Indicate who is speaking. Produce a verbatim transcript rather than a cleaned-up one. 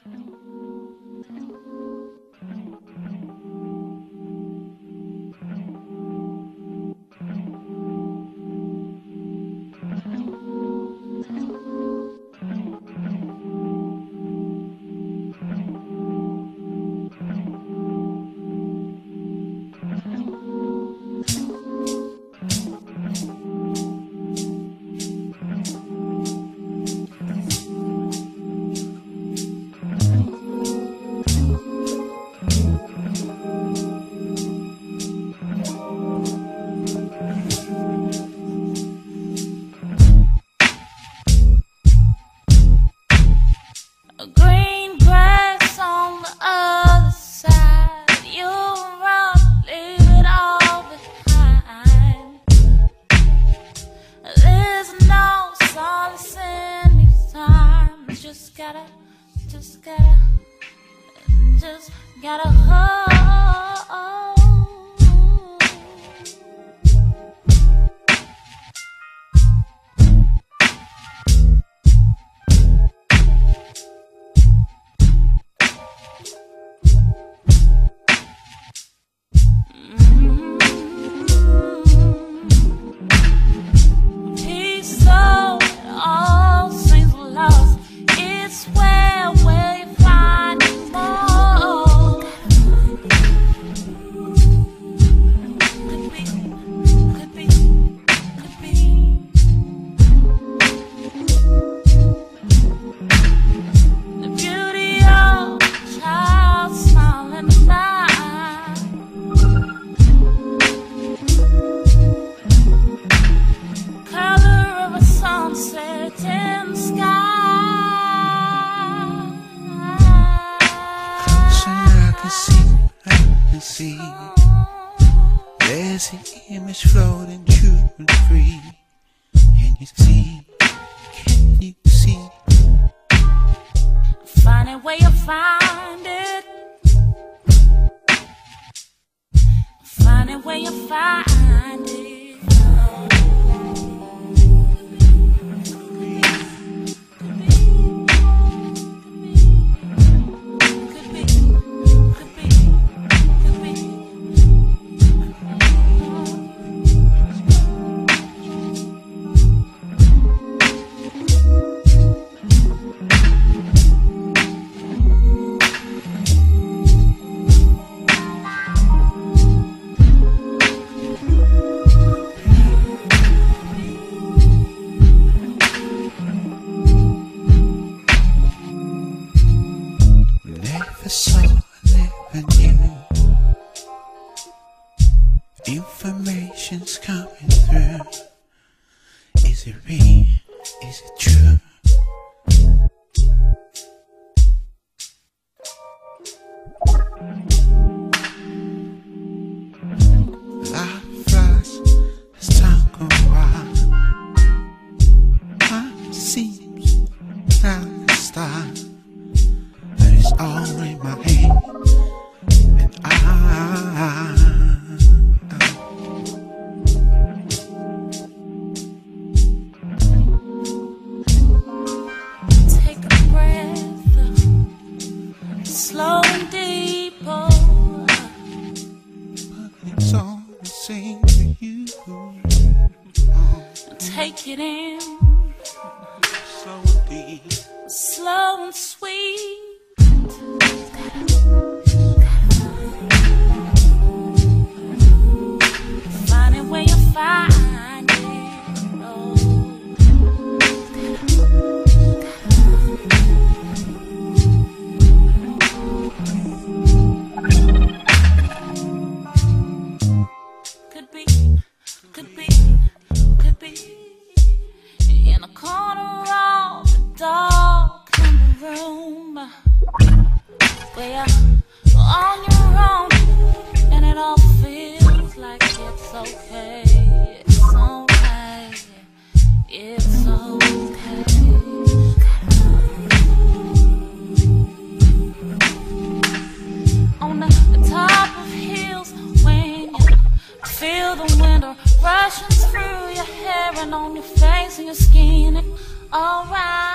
Speaker 1: Green grass on the other side. You run, leave it all behind. There's no solace in these times. Just gotta, just gotta, just gotta hold.
Speaker 2: See, there's an image floating true and free. Can you see? Can you see?
Speaker 1: Find it where you find it. Find it where you find it.
Speaker 2: Never saw, never knew. Information's coming through. Is it real? Is it true? Life flies as time goes by. Time seems like a star. It's all in my hand, and I,
Speaker 1: take a breath, slow and deep.
Speaker 2: But it's all the same to you.
Speaker 1: Take it in,
Speaker 2: Slow and deep,
Speaker 1: slow and sweet. Find it where you find it. Oh. Could be, could be, could be in a corner of the dark room where you're on your own, and it all feels like it's okay. It's okay. It's okay. On the top of hills, when you feel the wind rushing through your hair and on your face and your skin, alright.